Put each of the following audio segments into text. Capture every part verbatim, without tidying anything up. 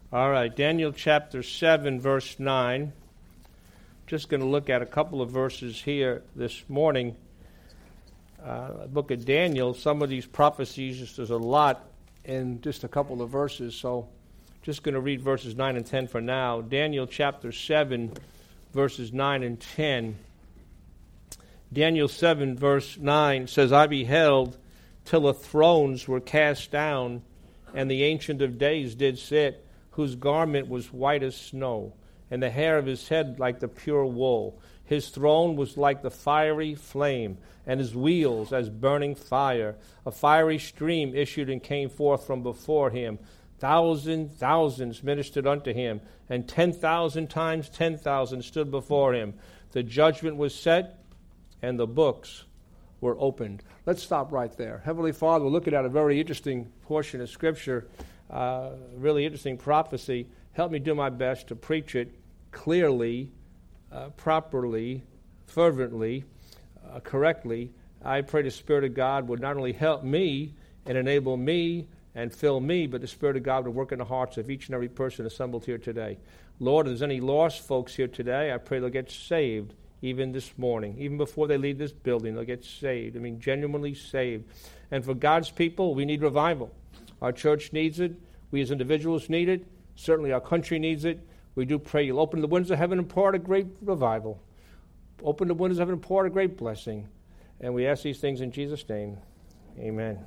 All right, Daniel chapter seven, verse nine. Just going to look at a couple of verses here this morning. Uh, book of Daniel, some of these prophecies, just there's a lot in just a couple of verses, so just going to read verses nine and ten for now. Daniel chapter seven, verses nine and ten. Daniel seven, verse nine says, I beheld till the thrones were cast down, and the Ancient of Days did sit, whose garment was white as snow, and the hair of his head like the pure wool. His throne was like the fiery flame, and his wheels as burning fire. A fiery stream issued and came forth from before him. Thousand thousands ministered unto him, and ten thousand times ten thousand stood before him. The judgment was set, and the books were opened. Let's stop right there. Heavenly Father, we're looking at a very interesting portion of Scripture, uh, really interesting prophecy. Help me do my best to preach it clearly, uh, properly, fervently, uh, correctly. I pray the Spirit of God would not only help me and enable me and fill me, but the Spirit of God would work in the hearts of each and every person assembled here today. Lord, if there's any lost folks here today, I pray they'll get saved even this morning. Even before they leave this building, they'll get saved. I mean, genuinely saved. And for God's people, we need revival. Our church needs it. We as individuals need it. Certainly our country needs it. We do pray you'll open the windows of heaven and pour out a great revival. Open the windows of heaven and pour out a great blessing. And we ask these things in Jesus' name. Amen.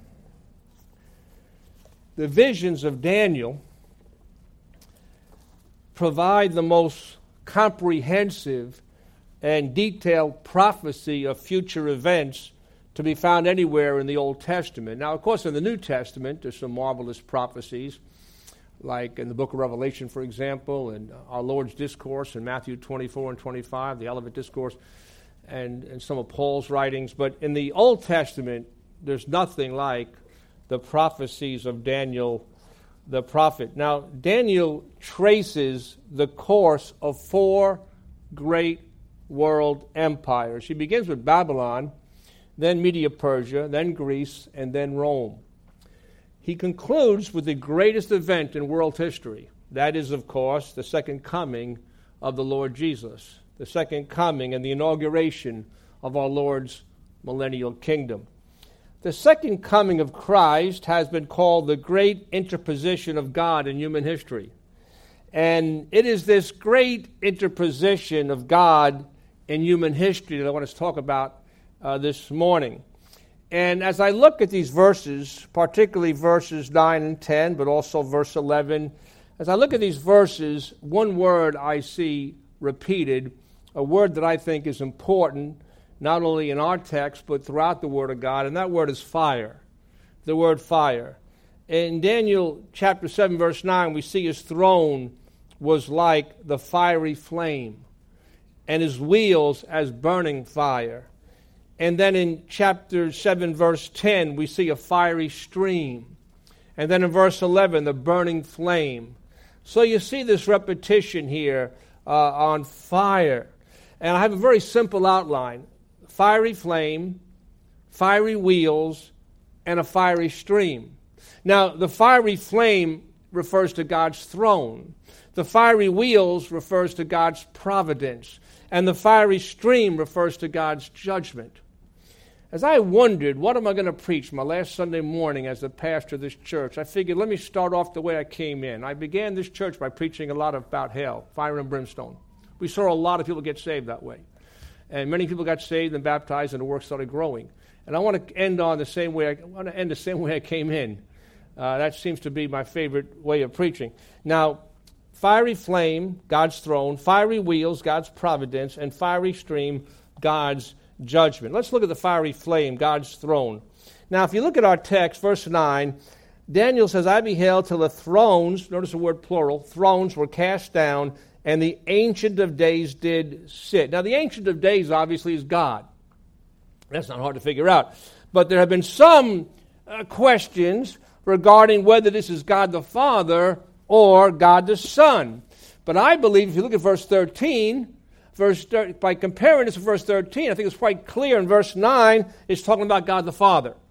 The visions of Daniel provide the most comprehensive and detailed prophecy of future events to be found anywhere in the Old Testament. Now, of course, in the New Testament, there's some marvelous prophecies, like in the book of Revelation, for example, and our Lord's discourse in Matthew twenty-four and twenty-five, the Olivet Discourse, and, and some of Paul's writings. But in the Old Testament, there's nothing like the prophecies of Daniel the prophet. Now, Daniel traces the course of four great world empires. He begins with Babylon, then Media-Persia, then Greece, and then Rome. He concludes with the greatest event in world history. That is, of course, the second coming of the Lord Jesus, the second coming and the inauguration of our Lord's millennial kingdom. The second coming of Christ has been called the great interposition of God in human history. And it is this great interposition of God in human history that I want to talk about uh, this morning. And as I look at these verses, particularly verses nine and ten, but also verse eleven, as I look at these verses, one word I see repeated, a word that I think is important, not only in our text, but throughout the Word of God, and that word is fire, the word fire. In Daniel chapter seven, verse nine, we see his throne was like the fiery flame, and his wheels as burning fire. And then in chapter seven, verse ten, we see a fiery stream. And then in verse eleven, the burning flame. So you see this repetition here uh, on fire. And I have a very simple outline. Fiery flame, fiery wheels, and a fiery stream. Now, the fiery flame refers to God's throne. The fiery wheels refers to God's providence. And the fiery stream refers to God's judgment. As I wondered, what am I going to preach my last Sunday morning as the pastor of this church, I figured, let me start off the way I came in. I began this church by preaching a lot about hell, fire and brimstone. We saw a lot of people get saved that way. And many people got saved and baptized, and the work started growing. And I want to end on the same way. I want to end the same way I came in. Uh, that seems to be my favorite way of preaching. Now, fiery flame, God's throne, fiery wheels, God's providence, and fiery stream, God's judgment. Let's look at the fiery flame, God's throne. Now, if you look at our text, verse nine, Daniel says, I beheld till the thrones, notice the word plural, thrones were cast down, and the Ancient of Days did sit. Now, the Ancient of Days obviously is God. That's not hard to figure out. But there have been some uh, questions regarding whether this is God the Father or God the Son. But I believe, if you look at verse thirteen, verse thirty, by comparing this to verse thirteen, I think it's quite clear in verse nine, it's talking about God the Father.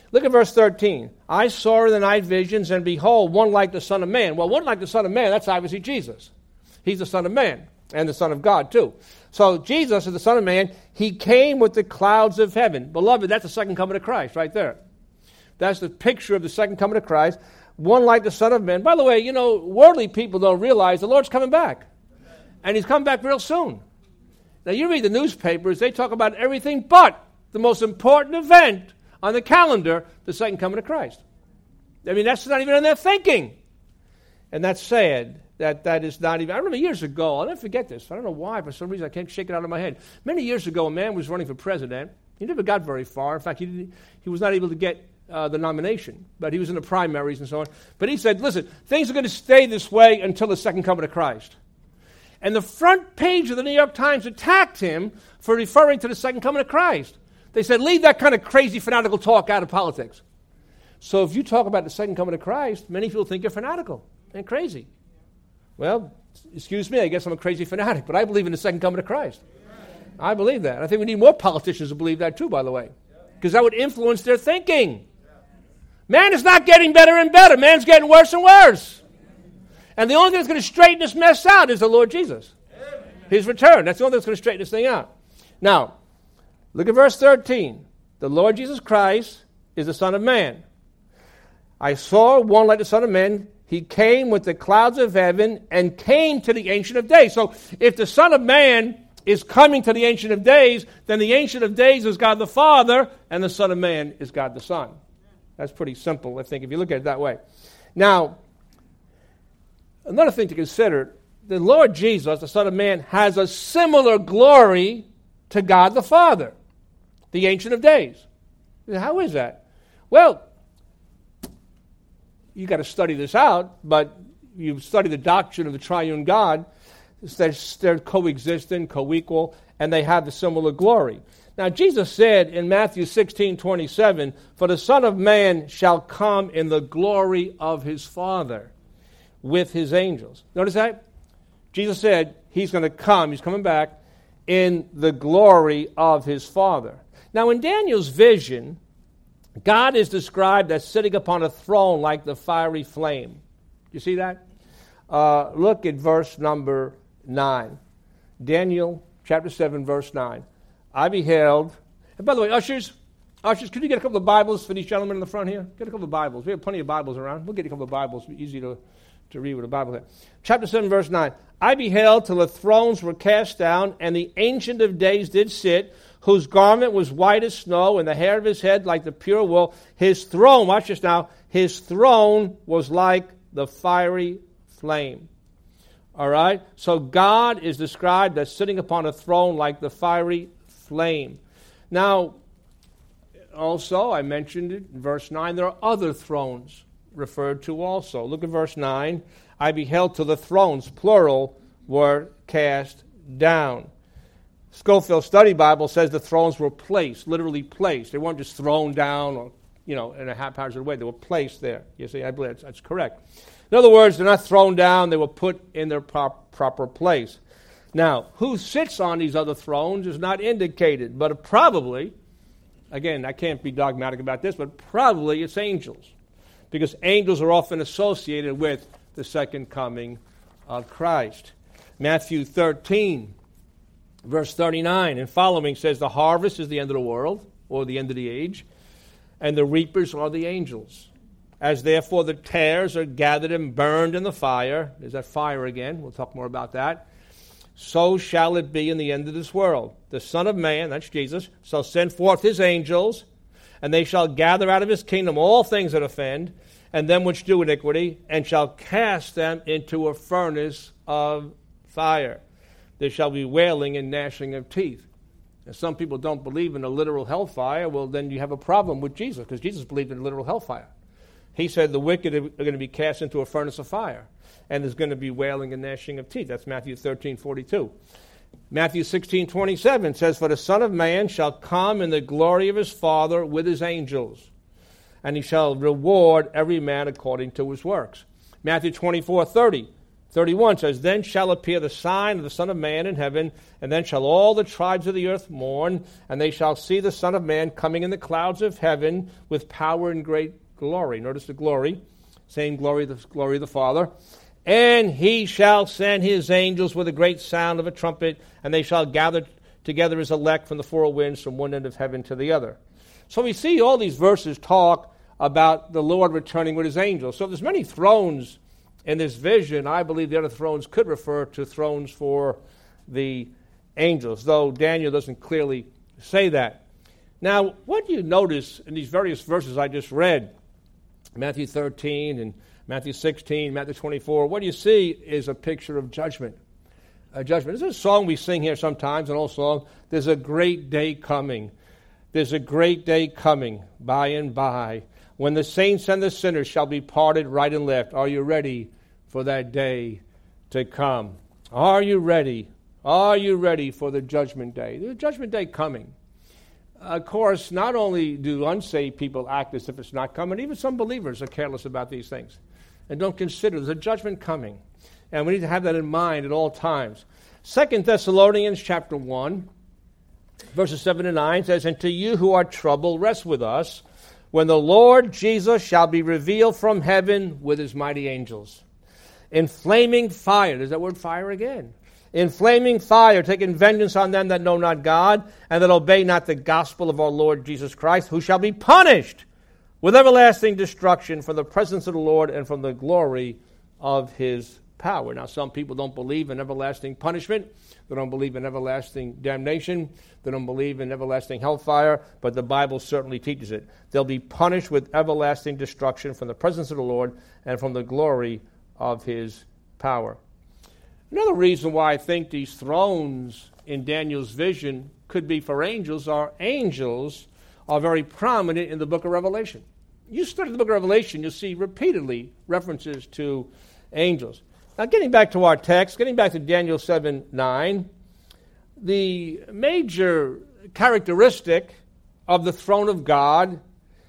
Look at verse thirteen. I saw in the night visions, and behold, one like the Son of Man. Well, one like the Son of Man, that's obviously Jesus. He's the Son of Man and the Son of God too. So Jesus is the Son of Man. He came with the clouds of heaven. Beloved, that's the second coming of Christ right there. That's the picture of the second coming of Christ. One like the Son of Man. By the way, you know, worldly people don't realize the Lord's coming back. And He's coming back real soon. Now, you read the newspapers, they talk about everything but the most important event on the calendar, the second coming of Christ. I mean, that's not even in their thinking. And that's sad that that is not even... I remember years ago, I'll never forget this. I don't know why, for some reason I can't shake it out of my head. Many years ago, a man was running for president. He never got very far. In fact, he, didn't, he was not able to get uh, the nomination. But he was in the primaries and so on. But he said, listen, things are going to stay this way until the second coming of Christ. And the front page of the New York Times attacked him for referring to the second coming of Christ. They said, leave that kind of crazy fanatical talk out of politics. So if you talk about the second coming of Christ, many people think you're fanatical and crazy. Well, excuse me, I guess I'm a crazy fanatic, but I believe in the second coming of Christ. I believe that. I think we need more politicians to believe that too, by the way, because that would influence their thinking. Man is not getting better and better. Man's getting worse and worse. And the only thing that's going to straighten this mess out is the Lord Jesus. His return. That's the only thing that's going to straighten this thing out. Now, look at verse thirteen. The Lord Jesus Christ is the Son of Man. I saw one like the Son of Man. He came with the clouds of heaven and came to the Ancient of Days. So if the Son of Man is coming to the Ancient of Days, then the Ancient of Days is God the Father, and the Son of Man is God the Son. That's pretty simple, I think, if you look at it that way. Now, another thing to consider, the Lord Jesus, the Son of Man, has a similar glory to God the Father, the Ancient of Days. How is that? Well, you got to study this out, but you study the doctrine of the triune God, they're, they're coexistent, co-equal, and they have the similar glory. Now, Jesus said in Matthew sixteen twenty-seven, for the Son of Man shall come in the glory of his Father with his angels. Notice that? Jesus said he's going to come, he's coming back, in the glory of his Father. Now, in Daniel's vision, God is described as sitting upon a throne like the fiery flame. You see that? Uh, look at verse number nine. Daniel chapter seven, verse nine. I beheld, and by the way, ushers, ushers, could you get a couple of Bibles for these gentlemen in the front here? Get a couple of Bibles. We have plenty of Bibles around. We'll get a couple of Bibles. Easy to, to read with a Bible here. Chapter seven, verse nine. I beheld till the thrones were cast down, and the Ancient of Days did sit, whose garment was white as snow, and the hair of his head like the pure wool. His throne, watch this now, his throne was like the fiery flame. All right? So God is described as sitting upon a throne like the fiery flame. Now, also, I mentioned it in verse nine, there are other thrones referred to also. Look at verse nine. I beheld till the thrones, plural, were cast down. Scofield Study Bible says the thrones were placed, literally placed. They weren't just thrown down or, you know, in a haphazard way. They were placed there. You see, I believe that's, that's correct. In other words, they're not thrown down. They were put in their prop, proper place. Now, who sits on these other thrones is not indicated, but probably, again, I can't be dogmatic about this, but probably it's angels, because angels are often associated with the second coming of Christ. Matthew thirteen, verse thirty-nine and following says, the harvest is the end of the world, or the end of the age, and the reapers are the angels. As therefore the tares are gathered and burned in the fire, there's that fire again, we'll talk more about that, so shall it be in the end of this world. The Son of Man, that's Jesus, shall send forth his angels, and they shall gather out of his kingdom all things that offend, and them which do iniquity, and shall cast them into a furnace of fire. There shall be wailing and gnashing of teeth. And some people don't believe in a literal hellfire. Well, then you have a problem with Jesus, because Jesus believed in literal hellfire. He said the wicked are going to be cast into a furnace of fire, and there's going to be wailing and gnashing of teeth. That's Matthew thirteen forty-two. Matthew sixteen twenty-seven says, for the Son of Man shall come in the glory of his Father with his angels, and he shall reward every man according to his works. Matthew twenty-four thirty, thirty-one says, Then shall appear the sign of the Son of Man in heaven, and then shall all the tribes of the earth mourn, and they shall see the Son of Man coming in the clouds of heaven with power and great glory. Notice the glory, same glory, the glory of the Father. And he shall send his angels with a great sound of a trumpet, and they shall gather together his elect from the four winds, from one end of heaven to the other. So we see all these verses talk about the Lord returning with his angels. So if there's many thrones in this vision, I believe the other thrones could refer to thrones for the angels, though Daniel doesn't clearly say that. Now, what do you notice in these various verses I just read, Matthew thirteen and Matthew sixteen, Matthew twenty-four, what you see is a picture of judgment. A judgment. There's a song we sing here sometimes, an old song, there's a great day coming. There's a great day coming by and by, when the saints and the sinners shall be parted right and left. Are you ready for that day to come? Are you ready? Are you ready for the judgment day? The judgment day coming. Of course, not only do unsaved people act as if it's not coming, even some believers are careless about these things and don't consider there's a judgment coming. And we need to have that in mind at all times. Second Thessalonians chapter one, verses seven and nine says, And to you who are troubled, rest with us, when the Lord Jesus shall be revealed from heaven with his mighty angels. In flaming fire, there's that word fire again. In flaming fire, taking vengeance on them that know not God, and that obey not the gospel of our Lord Jesus Christ, who shall be punished with everlasting destruction from the presence of the Lord and from the glory of his power. Now, some people don't believe in everlasting punishment. They don't believe in everlasting damnation. They don't believe in everlasting hellfire, but the Bible certainly teaches it. They'll be punished with everlasting destruction from the presence of the Lord and from the glory of his power. Another reason why I think these thrones in Daniel's vision could be for angels are angels are very prominent in the book of Revelation. You study the book of Revelation, you'll see repeatedly references to angels. Now, getting back to our text, getting back to Daniel seven nine, the major characteristic of the throne of God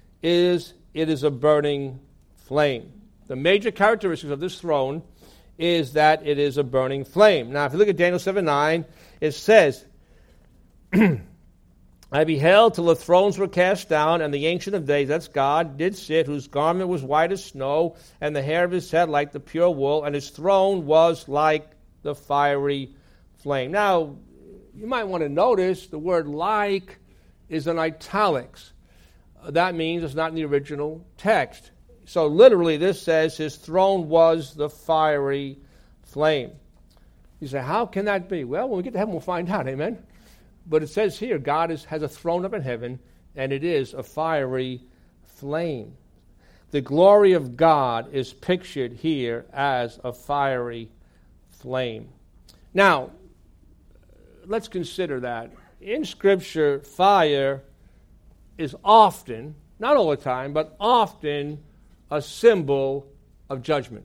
is it is a burning flame. The major characteristics of this throne is that it is a burning flame. Now, if you look at Daniel seven nine, it says, I beheld till the thrones were cast down, and the Ancient of Days, that's God, did sit, whose garment was white as snow, and the hair of his head like the pure wool, and his throne was like the fiery flame. Now, you might want to notice the word like is in italics. That means it's not in the original text. So literally this says his throne was the fiery flame. You say, how can that be? Well, when we get to heaven, we'll find out, amen? But it says here, God is, has a throne up in heaven, and it is a fiery flame. The glory of God is pictured here as a fiery flame. Now, let's consider that. In Scripture, fire is often, not all the time, but often a symbol of judgment.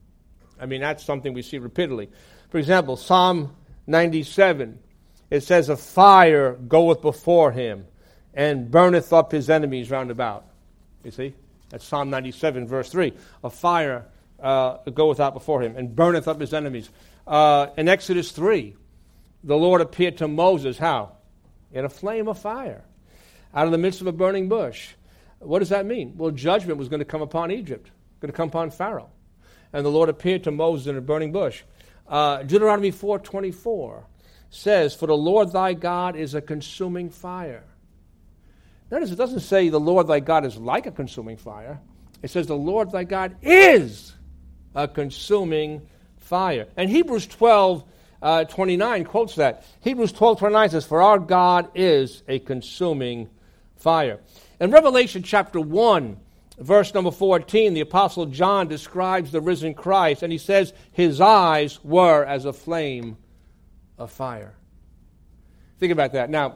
I mean, that's something we see repeatedly. For example, Psalm ninety-seven, it says, a fire goeth before him and burneth up his enemies round about. You see? That's Psalm ninety-seven, verse three. A fire uh, goeth out before him and burneth up his enemies. Uh, in Exodus three, the Lord appeared to Moses, how? In a flame of fire, out of the midst of a burning bush. What does that mean? Well, judgment was going to come upon Egypt, going to come upon Pharaoh. And the Lord appeared to Moses in a burning bush. Uh, Deuteronomy four twenty-four says, for the Lord thy God is a consuming fire. Notice it doesn't say the Lord thy God is like a consuming fire. It says the Lord thy God is a consuming fire. And Hebrews twelve twenty-nine quotes that. Hebrews twelve twenty-nine says, for our God is a consuming fire. In Revelation chapter one, verse number fourteen, the Apostle John describes the risen Christ, and he says his eyes were as a flame of fire. Think about that. Now,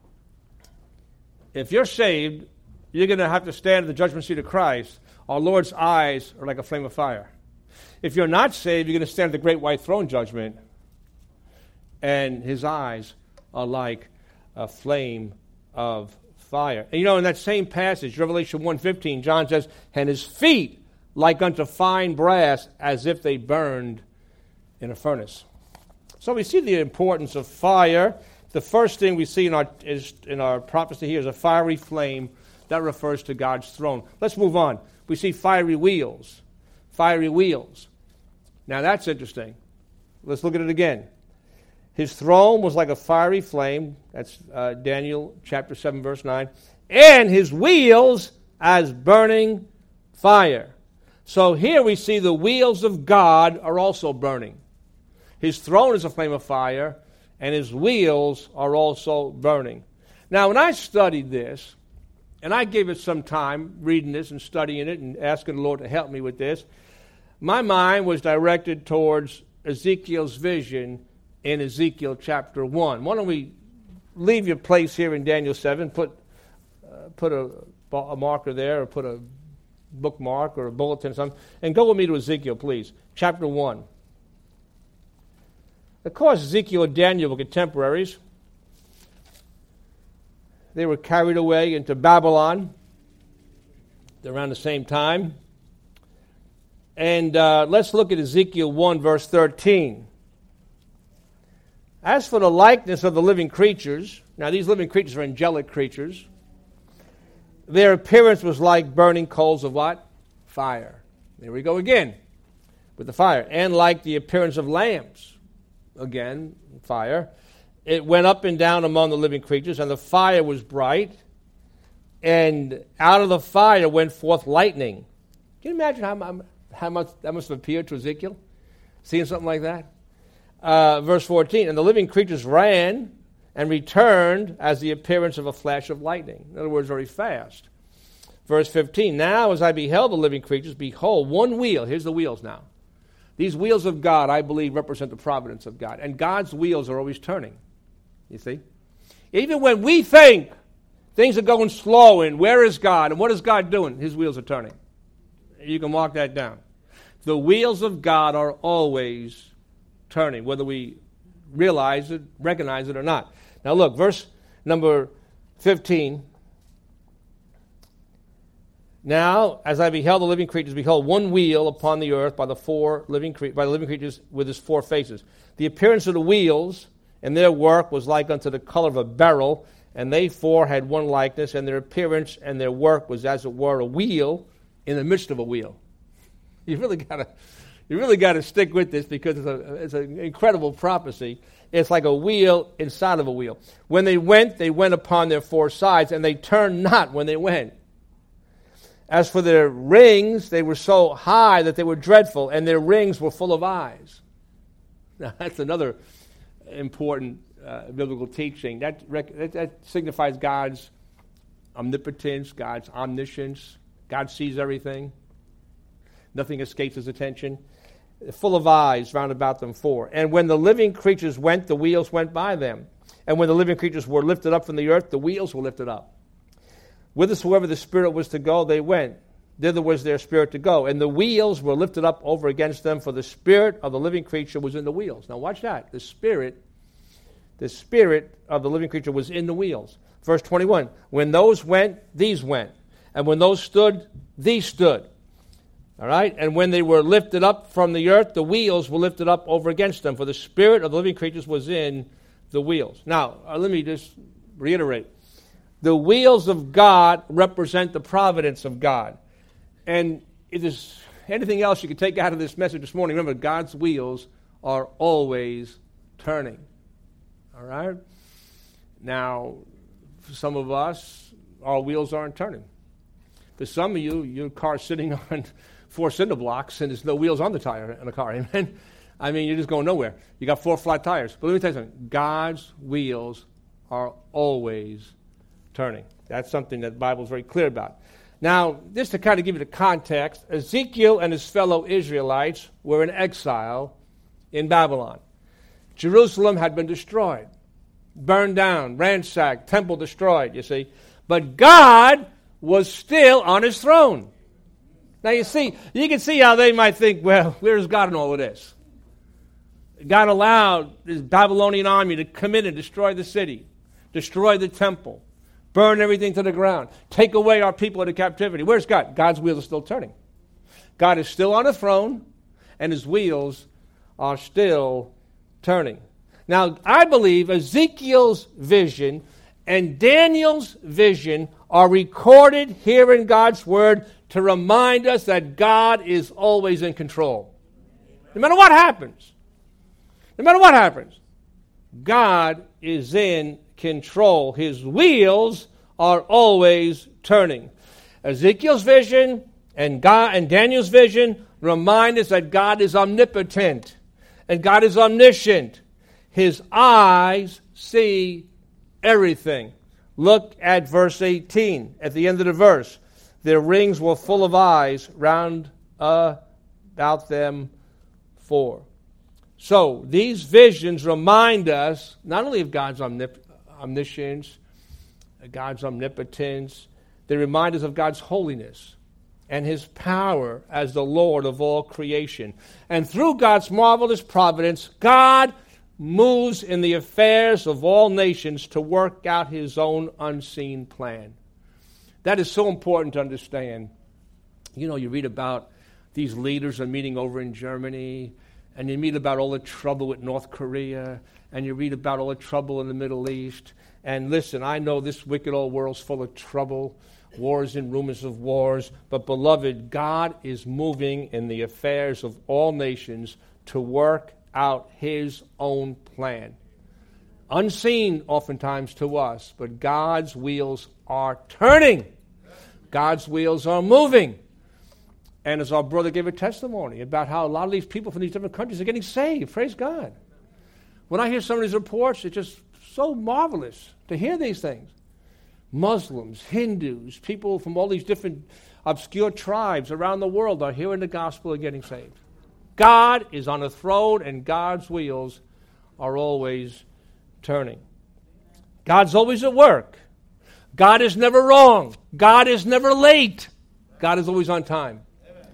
if you're saved, you're going to have to stand at the judgment seat of Christ. Our Lord's eyes are like a flame of fire. If you're not saved, you're going to stand at the great white throne judgment, and his eyes are like a flame of fire. And you know, in that same passage, Revelation one fifteen, John says, and his feet like unto fine brass, as if they burned in a furnace. So we see the importance of fire. The first thing we see in our is in our prophecy here is a fiery flame that refers to God's throne. Let's move on. We see fiery wheels. Fiery wheels. Now that's interesting. Let's look at it again. His throne was like a fiery flame. That's uh, Daniel chapter seven, verse nine. And his wheels as burning fire. So here we see the wheels of God are also burning. His throne is a flame of fire, and his wheels are also burning. Now, when I studied this, and I gave it some time reading this and studying it and asking the Lord to help me with this, my mind was directed towards Ezekiel's vision in Ezekiel chapter one. Why don't we leave your place here in Daniel seven, put uh, put a, a marker there, or put a bookmark or a bulletin or something, and go with me to Ezekiel, please. Chapter one. Of course, Ezekiel and Daniel were contemporaries. They were carried away into Babylon around the same time. And uh, let's look at Ezekiel one, verse thirteen. As for the likeness of the living creatures, now these living creatures are angelic creatures, their appearance was like burning coals of what? Fire. There we go again with the fire. And like the appearance of lambs. Again, fire. It went up and down among the living creatures, and the fire was bright. And out of the fire went forth lightning. Can you imagine how, how much that must have appeared to Ezekiel? Seeing something like that? Uh, verse fourteen, and the living creatures ran and returned as the appearance of a flash of lightning. In other words, very fast. Verse fifteen, now as I beheld the living creatures, behold, one wheel. Here's the wheels now. These wheels of God, I believe, represent the providence of God. And God's wheels are always turning. You see? Even when we think things are going slow and where is God and what is God doing, his wheels are turning. You can mark that down. The wheels of God are always turning, whether we realize it, recognize it or not. Now look, verse number fifteen. Now, as I beheld the living creatures, behold, one wheel upon the earth by the four living cre- by the living creatures with his four faces. The appearance of the wheels and their work was like unto the color of a beryl, and they four had one likeness, and their appearance and their work was as it were a wheel in the midst of a wheel. You really got to, you really got to stick with this because it's, a, it's an incredible prophecy. It's like a wheel inside of a wheel. When they went, they went upon their four sides, and they turned not when they went. As for their rings, they were so high that they were dreadful, and their rings were full of eyes. Now, that's another important uh, biblical teaching. That, rec- that, that signifies God's omnipotence, God's omniscience. God sees everything. Nothing escapes his attention. Full of eyes round about them four. And when the living creatures went, the wheels went by them. And when the living creatures were lifted up from the earth, the wheels were lifted up. Whithersoever the Spirit was to go, they went. Thither was their spirit to go. And the wheels were lifted up over against them, for the spirit of the living creature was in the wheels. Now watch that. The spirit, the spirit of the living creature was in the wheels. Verse twenty-one, when those went, these went. And when those stood, these stood. All right? And when they were lifted up from the earth, the wheels were lifted up over against them, for the spirit of the living creatures was in the wheels. Now, uh, let me just reiterate. The wheels of God represent the providence of God. And if there's anything else you can take out of this message this morning, remember, God's wheels are always turning. All right? Now, for some of us, our wheels aren't turning. For some of you, your car's sitting on four cinder blocks and there's no wheels on the tire in the car. Amen? I mean, you're just going nowhere. You got four flat tires. But let me tell you something. God's wheels are always turning. That's something that the Bible is very clear about. Now, just to kind of give you the context, Ezekiel and his fellow Israelites were in exile in Babylon. Jerusalem had been destroyed, burned down, ransacked, temple destroyed, you see. But God was still on his throne. Now, you see, you can see how they might think, well, where's God in all of this? God allowed this Babylonian army to come in and destroy the city, destroy the temple, burn everything to the ground, take away our people into captivity. Where's God? God's wheels are still turning. God is still on the throne, and his wheels are still turning. Now, I believe Ezekiel's vision and Daniel's vision are recorded here in God's Word to remind us that God is always in control. No matter what happens. No matter what happens. God is in control. His wheels are always turning. Ezekiel's vision and God and Daniel's vision remind us that God is omnipotent and God is omniscient. His eyes see everything. Look at verse eighteen, at the end of the verse. Their rings were full of eyes round uh, about them four. So these visions remind us not only of God's omnip- omniscience, God's omnipotence, they remind us of God's holiness and His power as the Lord of all creation. And through God's marvelous providence, God moves in the affairs of all nations to work out His own unseen plan. That is so important to understand. You know, you read about these leaders are meeting over in Germany, and you read about all the trouble with North Korea, and you read about all the trouble in the Middle East. And listen, I know this wicked old world's full of trouble, wars and rumors of wars, but beloved, God is moving in the affairs of all nations to work out His own plan. Unseen oftentimes to us, but God's wheels are turning. God's wheels are moving. And as our brother gave a testimony about how a lot of these people from these different countries are getting saved, praise God. When I hear some of these reports, it's just so marvelous to hear these things. Muslims, Hindus, people from all these different obscure tribes around the world are hearing the gospel and getting saved. God is on a throne, and God's wheels are always turning. God's always at work. God is never wrong. God is never late. God is always on time. Amen.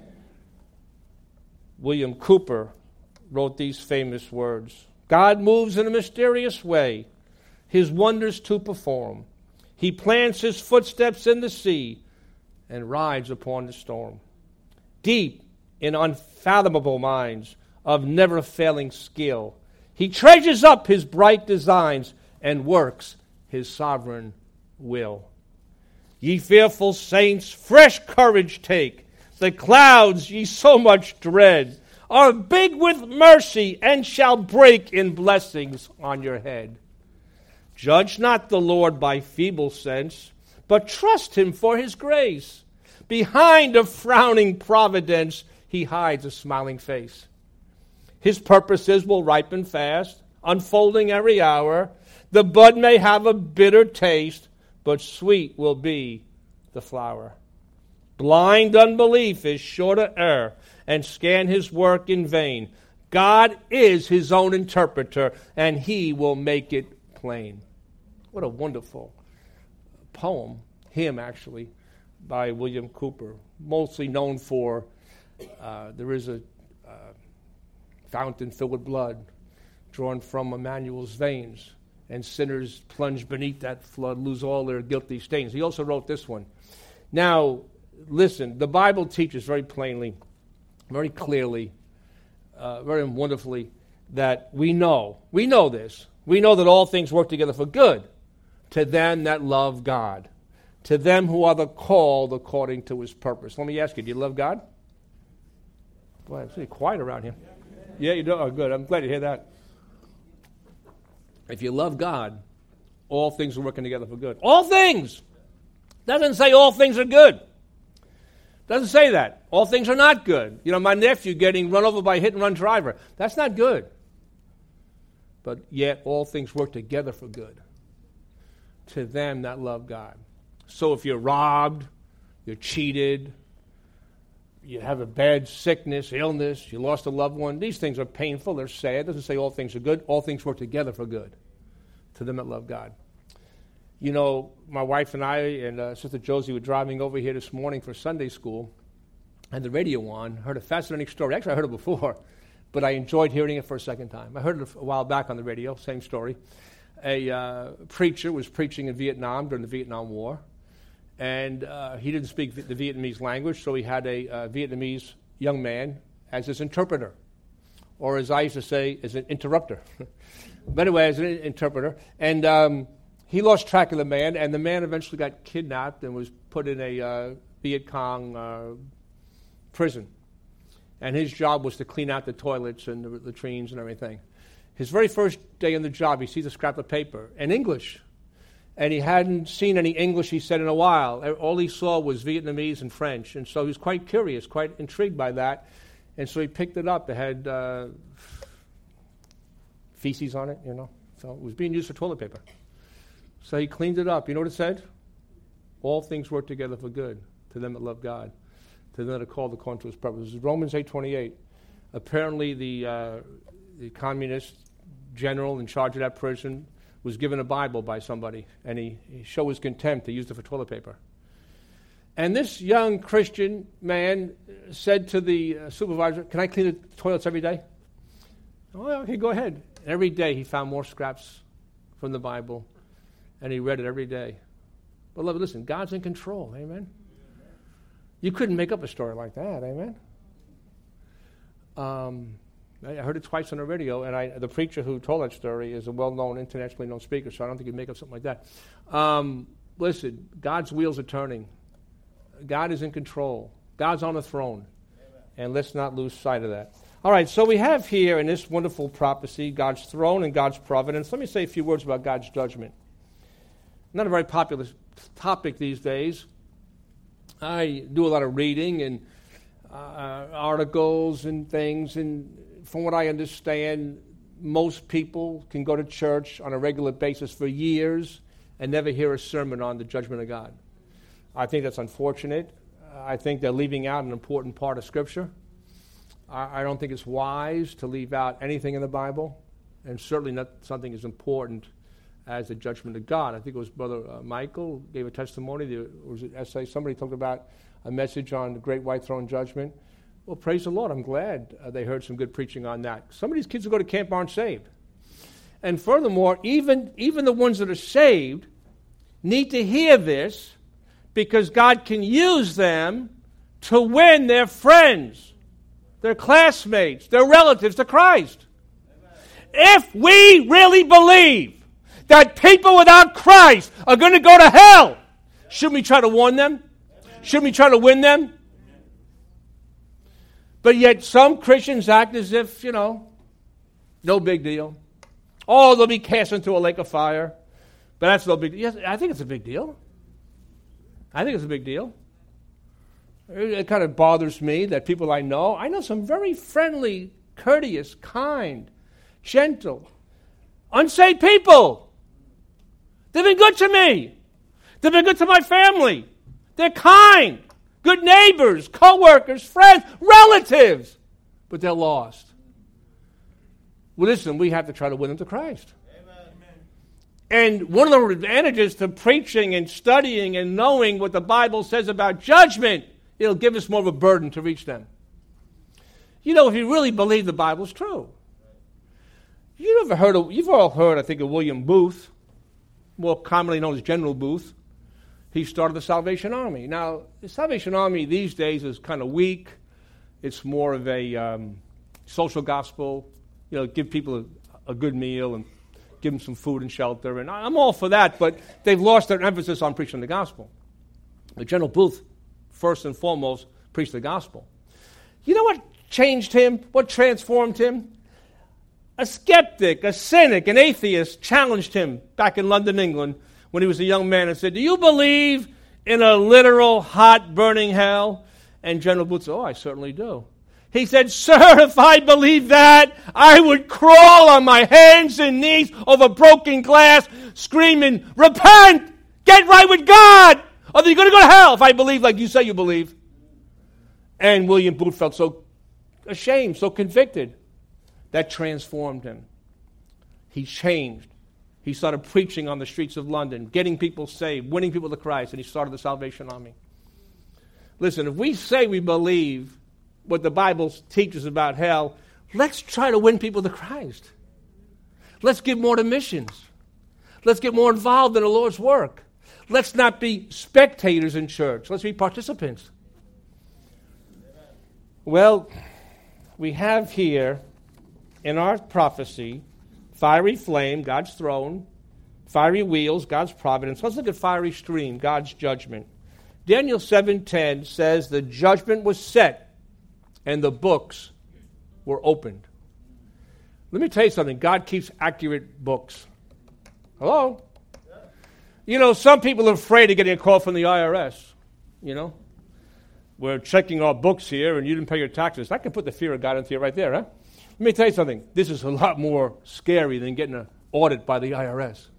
William Cooper wrote these famous words. God moves in a mysterious way, His wonders to perform. He plants His footsteps in the sea and rides upon the storm. Deep in unfathomable minds of never-failing skill, He treasures up His bright designs and works His sovereign will. Ye fearful saints, fresh courage take. The clouds ye so much dread are big with mercy and shall break in blessings on your head. Judge not the Lord by feeble sense, but trust Him for His grace. Behind a frowning providence, He hides a smiling face. His purposes will ripen fast, unfolding every hour. The bud may have a bitter taste, but sweet will be the flower. Blind unbelief is sure to err and scan His work in vain. God is His own interpreter, and He will make it plain. What a wonderful poem, hymn actually, by William Cooper, mostly known for uh, there is a uh, fountain filled with blood drawn from Emmanuel's veins, and sinners plunge beneath that flood, lose all their guilty stains. He also wrote this one. Now, listen, the Bible teaches very plainly, very clearly, uh, very wonderfully, that we know, we know this, we know that all things work together for good to them that love God, to them who are the called according to His purpose. Let me ask you, do you love God? Boy, it's pretty quiet around here. Yeah, you do? Oh, good. I'm glad to hear that. If you love God, all things are working together for good. All things! Doesn't say all things are good. Doesn't say that. All things are not good. You know, my nephew getting run over by a hit-and-run driver. That's not good. But yet all things work together for good to them that love God. So if you're robbed, you're cheated, you have a bad sickness, illness, you lost a loved one, these things are painful, they're sad. It doesn't say all things are good. All things work together for good to them that love God. You know, my wife and I and uh, Sister Josie were driving over here this morning for Sunday school, and the radio on, heard a fascinating story. Actually, I heard it before, but I enjoyed hearing it for a second time. I heard it a while back on the radio, same story. A uh, preacher was preaching in Vietnam during the Vietnam War, and uh, he didn't speak the Vietnamese language, so he had a uh, Vietnamese young man as his interpreter. or as I used to say, as an interrupter. But anyway, as an interpreter. And um, he lost track of the man, and the man eventually got kidnapped and was put in a uh, Viet Cong uh, prison. And his job was to clean out the toilets and the latrines and everything. His very first day on the job, he sees a scrap of paper in English. And he hadn't seen any English, he said, in a while. All he saw was Vietnamese and French. And so he was quite curious, quite intrigued by that. And so he picked it up. It had uh, feces on it, you know. So it was being used for toilet paper. So he cleaned it up. You know what it said? All things work together for good to them that love God, to them that are called according to his purpose. Romans eight twenty-eight. Apparently the, uh, the communist general in charge of that prison was given a Bible by somebody, and he, he showed his contempt. He used it for toilet paper. And this young Christian man said to the uh, supervisor, "Can I clean the toilets every day?" "Oh, okay, go ahead." And every day he found more scraps from the Bible, and he read it every day. Beloved, listen, God's in control, amen? You couldn't make up a story like that, amen? Um... I heard it twice on the radio, and I, the preacher who told that story is a well-known, internationally known speaker, so I don't think he'd make up something like that. Um, listen, God's wheels are turning. God is in control. God's on the throne. Amen. And let's not lose sight of that. All right, so we have here in this wonderful prophecy God's throne and God's providence. Let me say a few words about God's judgment. Not a very popular topic these days. I do a lot of reading and uh, articles and things, and from what I understand, most people can go to church on a regular basis for years and never hear a sermon on the judgment of God. I think that's unfortunate. I think they're leaving out an important part of Scripture. I, I don't think it's wise to leave out anything in the Bible, and certainly not something as important as the judgment of God. I think it was Brother uh, Michael gave a testimony. There was an essay. Somebody talked about a message on the Great White Throne Judgment. Well, praise the Lord. I'm glad uh, they heard some good preaching on that. Some of these kids who go to camp aren't saved. And furthermore, even, even the ones that are saved need to hear this because God can use them to win their friends, their classmates, their relatives to Christ. Amen. If we really believe that people without Christ are going to go to hell, shouldn't we try to warn them? Shouldn't we try to win them? But yet some Christians act as if, you know, no big deal. Oh, they'll be cast into a lake of fire. But that's no big deal. Yes, I think it's a big deal. I think it's a big deal. It kind of bothers me that people I know, I know some very friendly, courteous, kind, gentle, unsaved people. They've been good to me. They've been good to my family. They're kind. Good neighbors, co-workers, friends, relatives, but they're lost. Well, listen, we have to try to win them to Christ. Amen. And one of the advantages to preaching and studying and knowing what the Bible says about judgment, it'll give us more of a burden to reach them. You know, if you really believe the Bible's true. You ever heard of, you've all heard, I think, of William Booth, more commonly known as General Booth. He started the Salvation Army. Now, the Salvation Army these days is kind of weak. It's more of a um, social gospel. You know, give people a, a good meal and give them some food and shelter. And I'm all for that, but they've lost their emphasis on preaching the gospel. But General Booth, first and foremost, preached the gospel. You know what changed him? What transformed him? A skeptic, a cynic, an atheist challenged him back in London, England, when he was a young man and said, "Do you believe in a literal hot burning hell?" And General Booth said, "Oh, I certainly do." He said, "Sir, if I believed that, I would crawl on my hands and knees over broken glass, screaming, 'Repent! Get right with God! Or you're going to go to hell if I believe like you say you believe.'" And William Booth felt so ashamed, so convicted. That transformed him. He changed. He started preaching on the streets of London, getting people saved, winning people to Christ, and he started the Salvation Army. Listen, if we say we believe what the Bible teaches about hell, let's try to win people to Christ. Let's give more to missions. Let's get more involved in the Lord's work. Let's not be spectators in church. Let's be participants. Well, we have here in our prophecy, fiery flame, God's throne, fiery wheels, God's providence. Let's look at fiery stream, God's judgment. Daniel seven ten says the judgment was set and the books were opened. Let me tell you something. God keeps accurate books. Hello? You know, some people are afraid of getting a call from the I R S. You know? We're checking our books here and you didn't pay your taxes. I can put the fear of God into you right there, huh? Let me tell you something. This is a lot more scary than getting an audit by the I R S.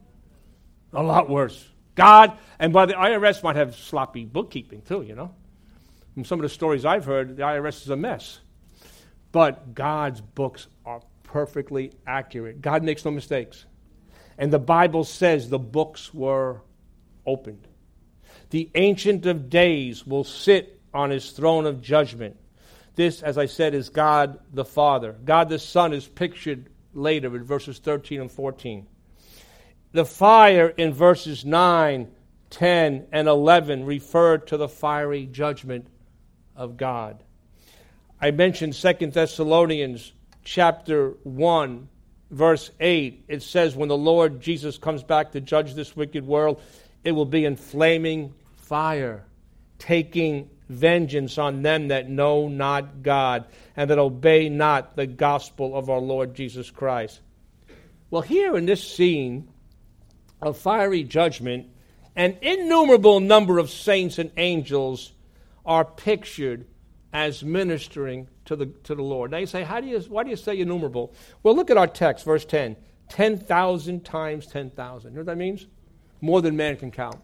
A lot worse. God, and by the I R S might have sloppy bookkeeping too, you know. From some of the stories I've heard, the I R S is a mess. But God's books are perfectly accurate. God makes no mistakes. And the Bible says the books were opened. The Ancient of Days will sit on his throne of judgment. This, as I said, is God the Father. God the Son is pictured later in verses thirteen and fourteen. The fire in verses nine, ten, and eleven refer to the fiery judgment of God. I mentioned Second Thessalonians chapter one, verse eight. It says, when the Lord Jesus comes back to judge this wicked world, it will be in flaming fire, taking vengeance on them that know not God and that obey not the gospel of our Lord Jesus Christ. Well, here in this scene of fiery judgment, an innumerable number of saints and angels are pictured as ministering to the to the Lord. Now you say, how do you why do you say innumerable? Well, look at our text, verse ten. Ten thousand times ten thousand. You know what that means? More than man can count.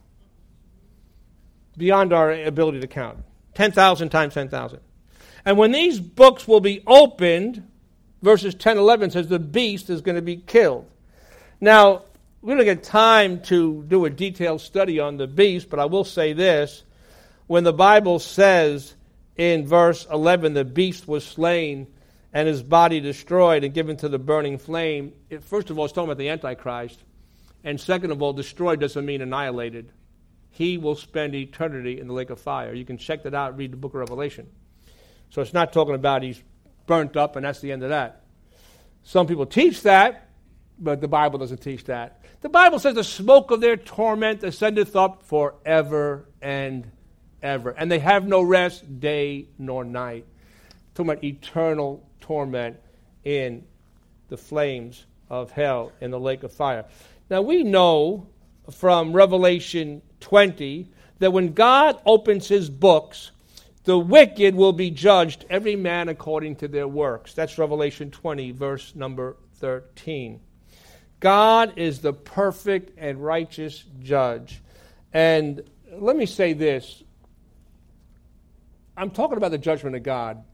Beyond our ability to count. Ten thousand times ten thousand. And when these books will be opened, verses ten, eleven says the beast is going to be killed. Now, we don't get time to do a detailed study on the beast, but I will say this. When the Bible says in verse eleven, the beast was slain and his body destroyed and given to the burning flame, it, first of all, it's talking about the Antichrist. And second of all, destroyed doesn't mean annihilated. He will spend eternity in the lake of fire. You can check that out, read the book of Revelation. So it's not talking about he's burnt up and that's the end of that. Some people teach that, but the Bible doesn't teach that. The Bible says the smoke of their torment ascendeth up forever and ever. And they have no rest day nor night. Talking about eternal torment in the flames of hell in the lake of fire. Now we know from Revelation twenty that when God opens his books, the wicked will be judged, every man according to their works. That's Revelation twenty, verse number thirteen. God is the perfect and righteous judge. And let me say this. I'm talking about the judgment of God.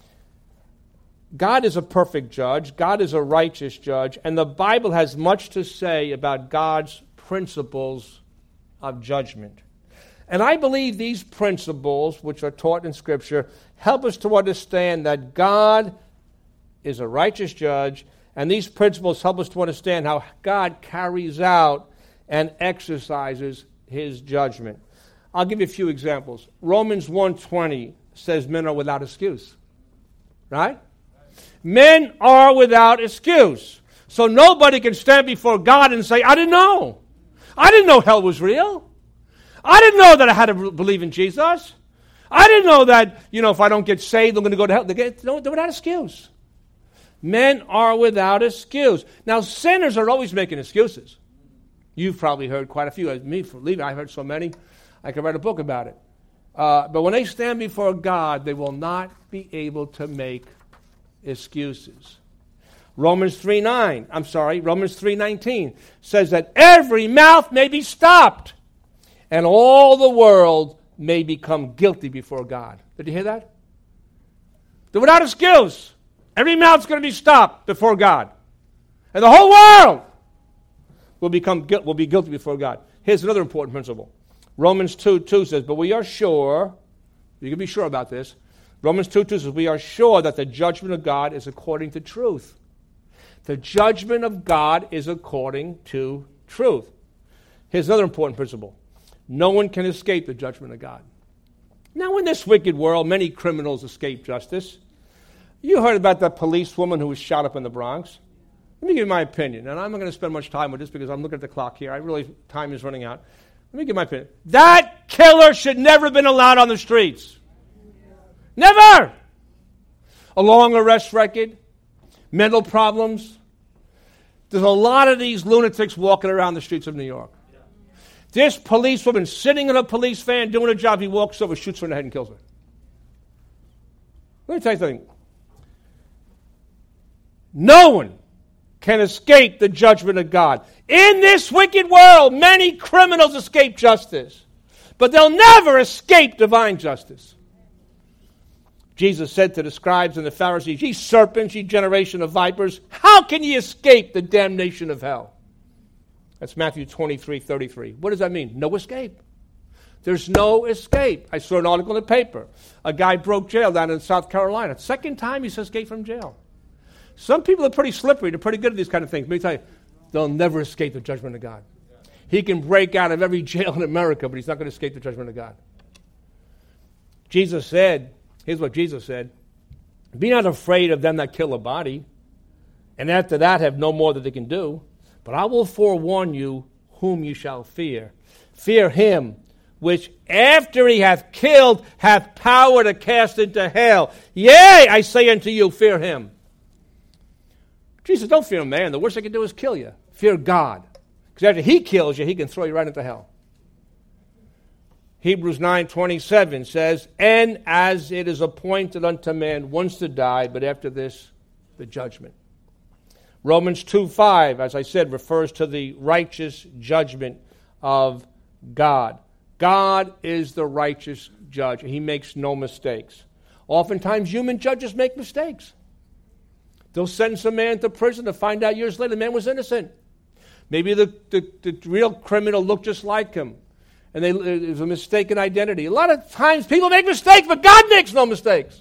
God is a perfect judge. God is a righteous judge. And the Bible has much to say about God's principles of judgment. And I believe these principles, which are taught in Scripture, help us to understand that God is a righteous judge, and these principles help us to understand how God carries out and exercises his judgment. I'll give you a few examples. Romans one twenty says men are without excuse. Right? Men are without excuse. So nobody can stand before God and say, I didn't know. I didn't know hell was real. I didn't know that I had to believe in Jesus. I didn't know that, you know, if I don't get saved, I'm going to go to hell. They get, no, they're without excuse. Men are without excuse. Now, sinners are always making excuses. You've probably heard quite a few. Me, for leaving, I heard so many, I could write a book about it. Uh, but when they stand before God, they will not be able to make excuses. Romans three nine, I'm sorry, Romans three nineteen says that every mouth may be stopped and all the world may become guilty before God. Did you hear that? They're without excuse. Every mouth's going to be stopped before God. And the whole world will become will be guilty before God. Here's another important principle. Romans two two says, but we are sure, you can be sure about this, Romans two two says, we are sure that the judgment of God is according to truth. The judgment of God is according to truth. Here's another important principle. No one can escape the judgment of God. Now, in this wicked world, many criminals escape justice. You heard about that policewoman who was shot up in the Bronx. Let me give you my opinion, and I'm not going to spend much time with this because I'm looking at the clock here. I really, time is running out. Let me give my opinion. That killer should never have been allowed on the streets. Never! A long arrest record, mental problems. There's a lot of these lunatics walking around the streets of New York. This policewoman sitting in a police van doing a job, he walks over, shoots her in the head and kills her. Let me tell you something. No one can escape the judgment of God. In this wicked world, many criminals escape justice, but they'll never escape divine justice. Jesus said to the scribes and the Pharisees, "Ye serpents, ye generation of vipers, how can ye escape the damnation of hell?" That's Matthew twenty-three thirty-three. What does that mean? No escape. There's no escape. I saw an article in the paper. A guy broke jail down in South Carolina. Second time he's escaped from jail. Some people are pretty slippery. They're pretty good at these kind of things. Let me tell you, they'll never escape the judgment of God. He can break out of every jail in America, but he's not going to escape the judgment of God. Jesus said, here's what Jesus said, "Be not afraid of them that kill a body, and after that have no more that they can do. But I will forewarn you whom you shall fear. Fear him which after he hath killed hath power to cast into hell. Yea, I say unto you, fear him." Jesus, don't fear man. The worst they can do is kill you. Fear God. Because after he kills you, he can throw you right into hell. Hebrews nine twenty-seven says, "And as it is appointed unto man once to die, but after this, the judgment." Romans two five, as I said, refers to the righteous judgment of God. God is the righteous judge. He makes no mistakes. Oftentimes, human judges make mistakes. They'll sentence a man to prison to find out years later the man was innocent. Maybe the, the, the real criminal looked just like him, and they, it was a mistaken identity. A lot of times, people make mistakes, but God makes no mistakes.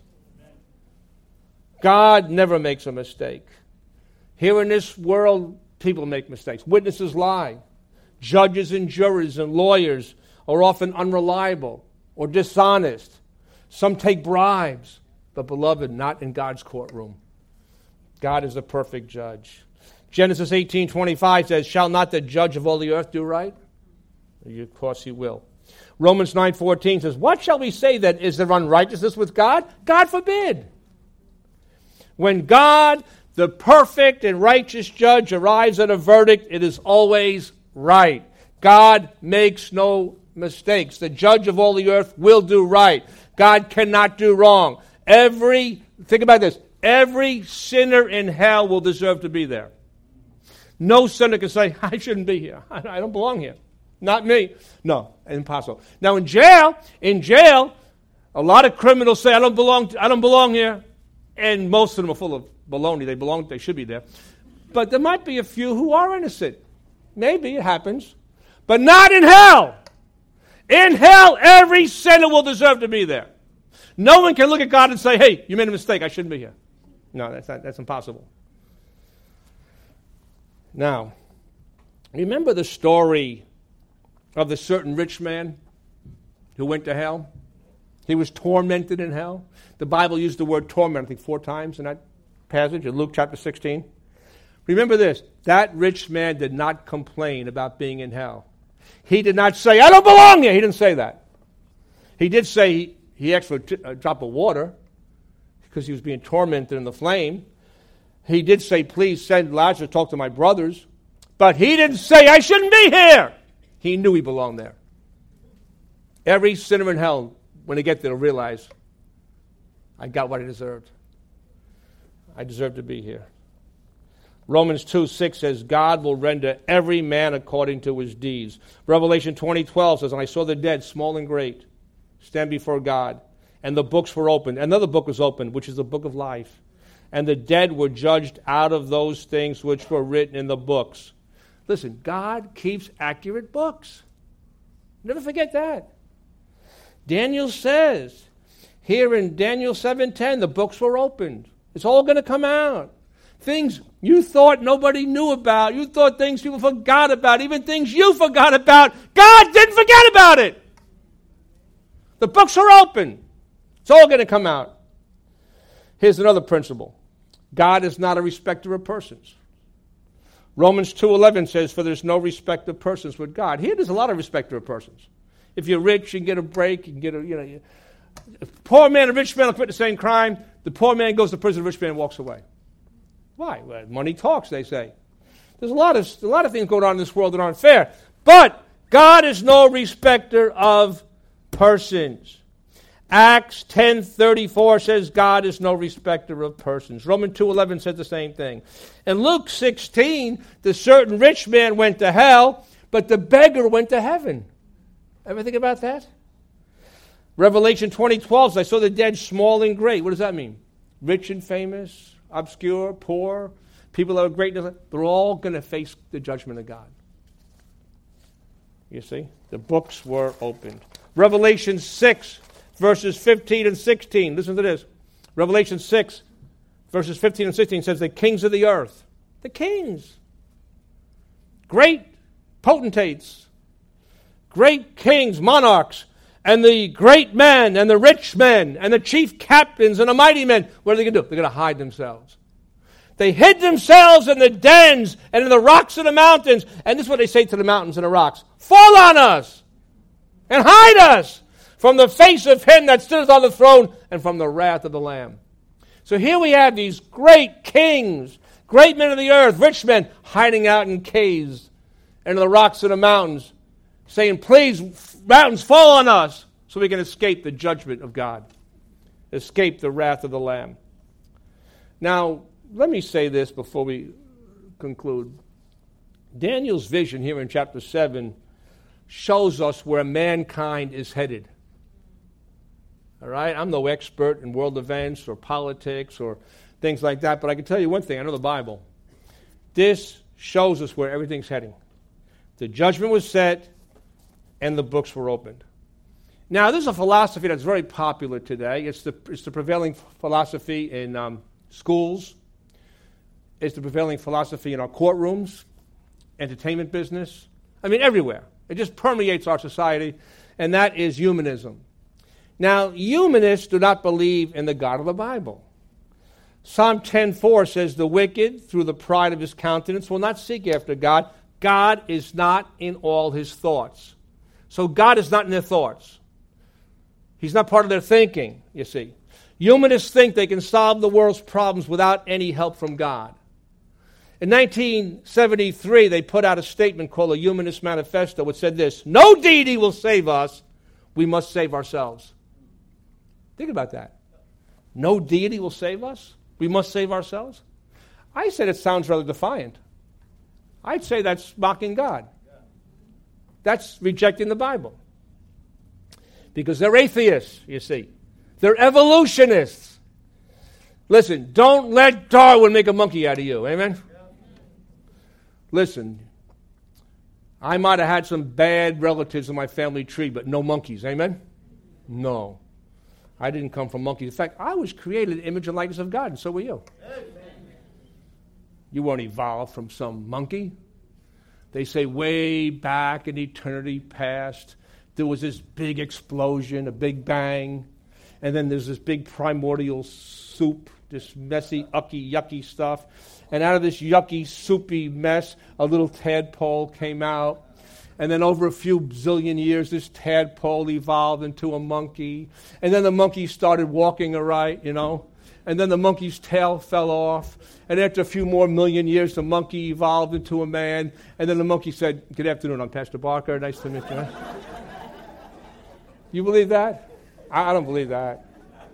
God never makes a mistake. Here in this world, people make mistakes. Witnesses lie. Judges and jurors and lawyers are often unreliable or dishonest. Some take bribes. But, beloved, not in God's courtroom. God is the perfect judge. Genesis eighteen twenty-five says, "Shall not the judge of all the earth do right?" Of course he will. Romans nine fourteen says, "What shall we say then? Is there unrighteousness with God? God forbid." When God, the perfect and righteous judge, arrives at a verdict, it is always right. God makes no mistakes. The judge of all the earth will do right. God cannot do wrong. Every, think about this, every sinner in hell will deserve to be there. No sinner can say, "I shouldn't be here. I don't belong here. Not me." No, impossible. Now in jail, in jail, a lot of criminals say, I don't belong, I don't belong here. And most of them are full of baloney. They belong, they should be there. But there might be a few who are innocent. Maybe it happens. But not in hell. In hell, every sinner will deserve to be there. No one can look at God and say, "Hey, you made a mistake. I shouldn't be here." No, that's not, that's impossible. Now, remember the story of the certain rich man who went to hell? He was tormented in hell. The Bible used the word torment, I think, four times in that passage in Luke chapter sixteen. Remember this, that rich man did not complain about being in hell. He did not say, "I don't belong here." He didn't say that. He did say he, he asked for a drop of water because he was being tormented in the flame. He did say, "Please send Lazarus to talk to my brothers." But he didn't say, "I shouldn't be here." He knew he belonged there. Every sinner in hell, when they get there, will realize, I got what I deserved. I deserve to be here. Romans two six says, "God will render every man according to his deeds." Revelation twenty twelve says, "And I saw the dead, small and great, stand before God. And the books were opened." Another book was opened, which is the book of life. "And the dead were judged out of those things which were written in the books." Listen, God keeps accurate books. Never forget that. Daniel says, here in Daniel seven ten, the books were opened. It's all going to come out. Things you thought nobody knew about, you thought things people forgot about, even things you forgot about, God didn't forget about it. The books are open. It's all going to come out. Here's another principle. God is not a respecter of persons. Romans two eleven says, for there's no respect of persons with God. Here there's a lot of respecter of persons. If you're rich, you can get a break, you can get a, you know, you, a poor man and a rich man will commit the same crime. The poor man goes to prison, the rich man walks away. Why? Well, money talks, they say. There's a lot of a lot of things going on in this world that aren't fair. But God is no respecter of persons. Acts ten thirty-four says God is no respecter of persons. Romans two eleven says the same thing. In Luke sixteen, the certain rich man went to hell, but the beggar went to heaven. Ever think about that? Revelation twenty twelve says, I saw the dead small and great. What does that mean? Rich and famous, obscure, poor, people that are great. They're all going to face the judgment of God. You see? The books were opened. Revelation six, verses fifteen and sixteen. Listen to this. Revelation six, verses fifteen and sixteen says, the kings of the earth. The kings. Great potentates. Great kings, monarchs. And the great men, and the rich men, and the chief captains, and the mighty men. What are they going to do? They're going to hide themselves. They hid themselves in the dens and in the rocks of the mountains. And this is what they say to the mountains and the rocks. Fall on us and hide us from the face of him that sitteth on the throne and from the wrath of the Lamb. So here we have these great kings, great men of the earth, rich men, hiding out in caves and in the rocks of the mountains, saying, please, mountains, fall on us so we can escape the judgment of God, escape the wrath of the Lamb. Now, let me say this before we conclude. Daniel's vision here in chapter seven shows us where mankind is headed. All right? I'm no expert in world events or politics or things like that, but I can tell you one thing. I know the Bible. This shows us where everything's heading. The judgment was set, and the books were opened. Now, there's a philosophy that's very popular today. It's the, it's the prevailing philosophy in um, schools. It's the prevailing philosophy in our courtrooms, entertainment business. I mean, everywhere. It just permeates our society, and that is humanism. Now, humanists do not believe in the God of the Bible. Psalm ten four says, the wicked, through the pride of his countenance, will not seek after God. God is not in all his thoughts. So God is not in their thoughts. He's not part of their thinking, you see. Humanists think they can solve the world's problems without any help from God. In nineteen seventy-three, they put out a statement called a Humanist Manifesto, which said this: no deity will save us, we must save ourselves. Think about that. No deity will save us, we must save ourselves? I said it sounds rather defiant. I'd say that's mocking God. That's rejecting the Bible. Because they're atheists, you see. They're evolutionists. Listen, don't let Darwin make a monkey out of you. Amen? Listen, I might have had some bad relatives in my family tree, but no monkeys. Amen? No. I didn't come from monkeys. In fact, I was created in the image and likeness of God, and so were you. Amen. You weren't evolved from some monkey. They say way back in eternity past, there was this big explosion, a big bang, and then there's this big primordial soup, this messy, ucky, yucky stuff. And out of this yucky, soupy mess, a little tadpole came out. And then over a few zillion years, this tadpole evolved into a monkey. And then the monkey started walking aright, you know. And then the monkey's tail fell off. And after a few more million years, the monkey evolved into a man. And then the monkey said, good afternoon, I'm Pastor Barker. Nice to meet you. You believe that? I don't believe that.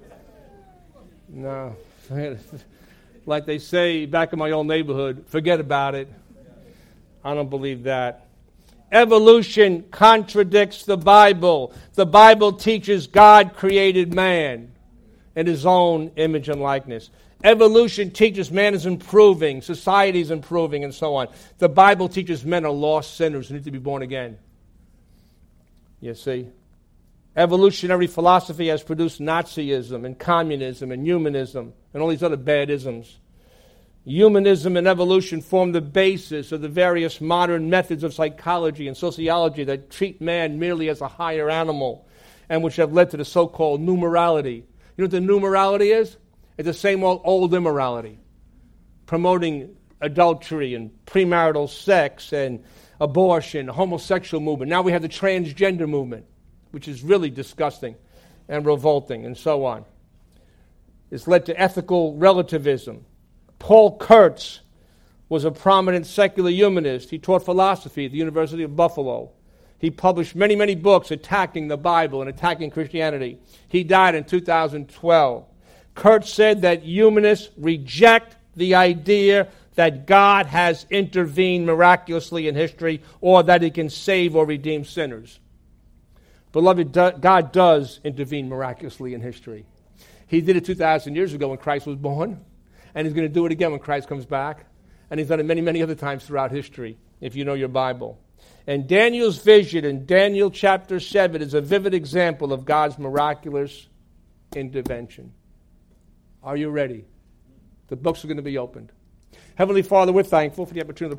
No. Like they say back in my old neighborhood, forget about it. I don't believe that. Evolution contradicts the Bible. The Bible teaches God created man in his own image and likeness. Evolution teaches man is improving, society is improving, and so on. The Bible teaches men are lost sinners who need to be born again. You see? Evolutionary philosophy has produced Nazism and communism and humanism and all these other bad isms. Humanism and evolution form the basis of the various modern methods of psychology and sociology that treat man merely as a higher animal and which have led to the so-called numerality. You know what the numerality is? It's the same old, old immorality, promoting adultery and premarital sex and abortion, homosexual movement. Now we have the transgender movement, which is really disgusting and revolting, and so on. It's led to ethical relativism. Paul Kurtz was a prominent secular humanist. He taught philosophy at the University of Buffalo. He published many, many books attacking the Bible and attacking Christianity. He died in two thousand twelve. Kurtz said that humanists reject the idea that God has intervened miraculously in history or that he can save or redeem sinners. Beloved, God does intervene miraculously in history. He did it two thousand years ago when Christ was born, and he's going to do it again when Christ comes back, and he's done it many, many other times throughout history, if you know your Bible. And Daniel's vision in Daniel chapter seven is a vivid example of God's miraculous intervention. Are you ready? The books are going to be opened. Heavenly Father, we're thankful for the opportunity to